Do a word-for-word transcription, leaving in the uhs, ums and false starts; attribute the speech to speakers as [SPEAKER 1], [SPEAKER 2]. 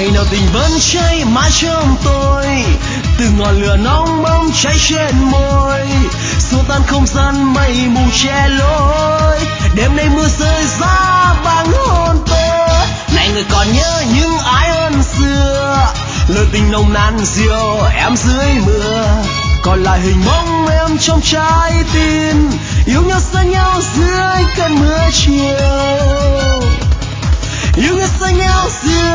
[SPEAKER 1] ngày nào tình vẫn cháy mãi trong tôi, từ ngọn lửa nóng bỏng cháy trên môi, xua tan không gian mây mù che lối, đêm nay mưa rơi giá băng hôn tôi. Này người còn nhớ những ai hơn xưa, lời tình nồng nàn rượu em dưới mưa, còn lại hình bóng em trong trái tim, yêu nhau xa nhau dưới cơn mưa chiều, yêu nhau xa nhau dưới